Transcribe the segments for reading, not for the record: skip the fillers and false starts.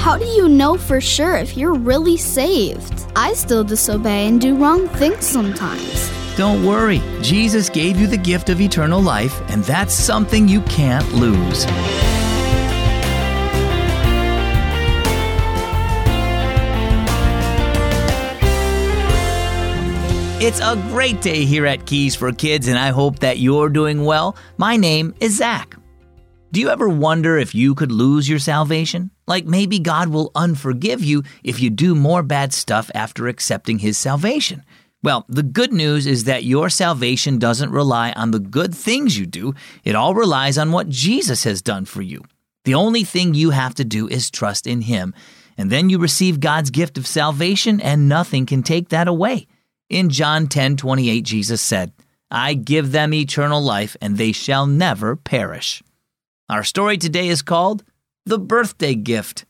how do you know for sure if you're really saved? I still disobey and do wrong things sometimes. Don't worry. Jesus gave you the gift of eternal life, and that's something you can't lose. It's a great day here at Keys for Kids, and I hope that you're doing well. My name is Zach. Do you ever wonder if you could lose your salvation? Like maybe God will unforgive you if you do more bad stuff after accepting His salvation. Well, the good news is that your salvation doesn't rely on the good things you do. It all relies on what Jesus has done for you. The only thing you have to do is trust in Him, and then you receive God's gift of salvation, and nothing can take that away. In John 10:28, Jesus said, "I give them eternal life, and they shall never perish." Our story today is called The Birthday Gift.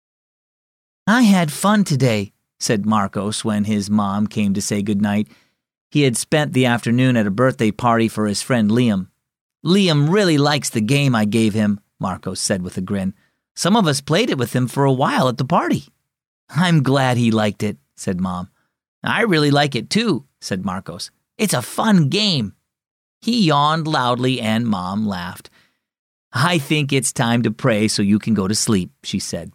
"I had fun today," said Marcos when his mom came to say goodnight. He had spent the afternoon at a birthday party for his friend Liam. "Liam really likes the game I gave him," Marcos said with a grin. "Some of us played it with him for a while at the party." "I'm glad he liked it," said Mom. "I really like it too," said Marcos. "It's a fun game." He yawned loudly and Mom laughed. "I think it's time to pray so you can go to sleep," she said.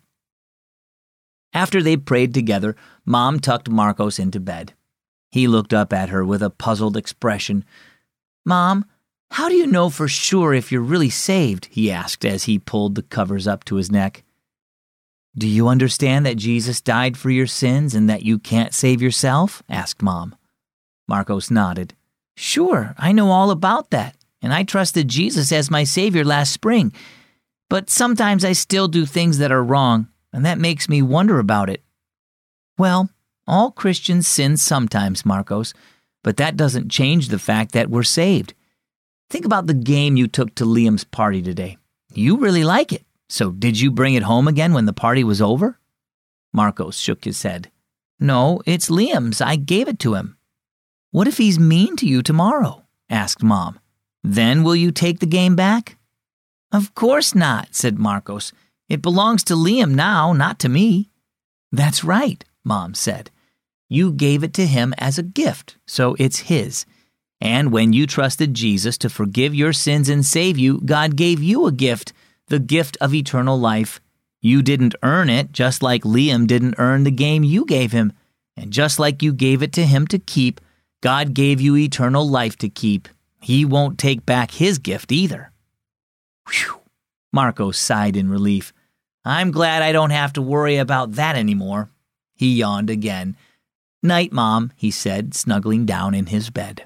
After they prayed together, Mom tucked Marcos into bed. He looked up at her with a puzzled expression. "Mom, how do you know for sure if you're really saved?" he asked as he pulled the covers up to his neck. "Do you understand that Jesus died for your sins and that you can't save yourself?" asked Mom. Marcos nodded. "Sure, I know all about that, and I trusted Jesus as my Savior last spring. But sometimes I still do things that are wrong, and that makes me wonder about it." "Well, all Christians sin sometimes, Marcos, but that doesn't change the fact that we're saved. Think about the game you took to Liam's party today. You really like it. So did you bring it home again when the party was over?" Marcos shook his head. "No, it's Liam's. I gave it to him." "What if he's mean to you tomorrow?" asked Mom. "Then will you take the game back?" "Of course not," said Marcos. "It belongs to Liam now, not to me." "That's right," Mom said. "You gave it to him as a gift, so it's his. And when you trusted Jesus to forgive your sins and save you, God gave you a gift, the gift of eternal life. You didn't earn it, just like Liam didn't earn the game you gave him. And just like you gave it to him to keep, God gave you eternal life to keep. He won't take back His gift either." Whew! Marcos sighed in relief. "I'm glad I don't have to worry about that anymore." He yawned again. "Night, Mom," he said, snuggling down in his bed.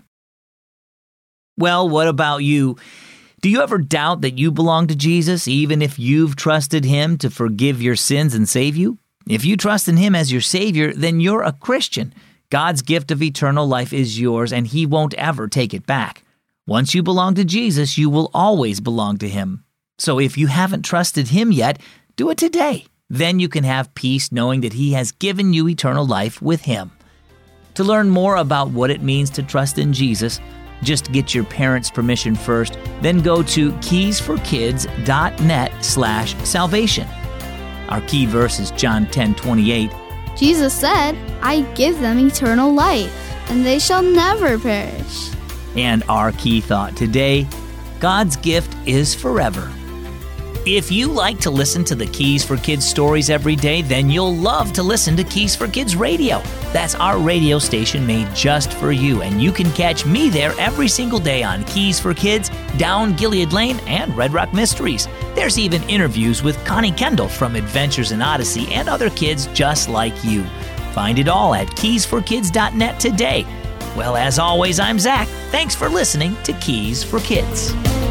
Well, what about you? Do you ever doubt that you belong to Jesus, even if you've trusted Him to forgive your sins and save you? If you trust in Him as your Savior, then you're a Christian. God's gift of eternal life is yours, and He won't ever take it back. Once you belong to Jesus, you will always belong to Him. So if you haven't trusted Him yet, do it today. Then you can have peace knowing that He has given you eternal life with Him. To learn more about what it means to trust in Jesus, just get your parents' permission first, then go to keysforkids.net/salvation. Our key verse is John 10:28. Jesus said, "I give them eternal life, and they shall never perish." And our key thought today, God's gift is forever. If you like to listen to the Keys for Kids stories every day, then you'll love to listen to Keys for Kids Radio. That's our radio station made just for you, and you can catch me there every single day on Keys for Kids, Down Gilead Lane, and Red Rock Mysteries. There's even interviews with Connie Kendall from Adventures in Odyssey and other kids just like you. Find it all at keysforkids.net today. Well, as always, I'm Zach. Thanks for listening to Keys for Kids.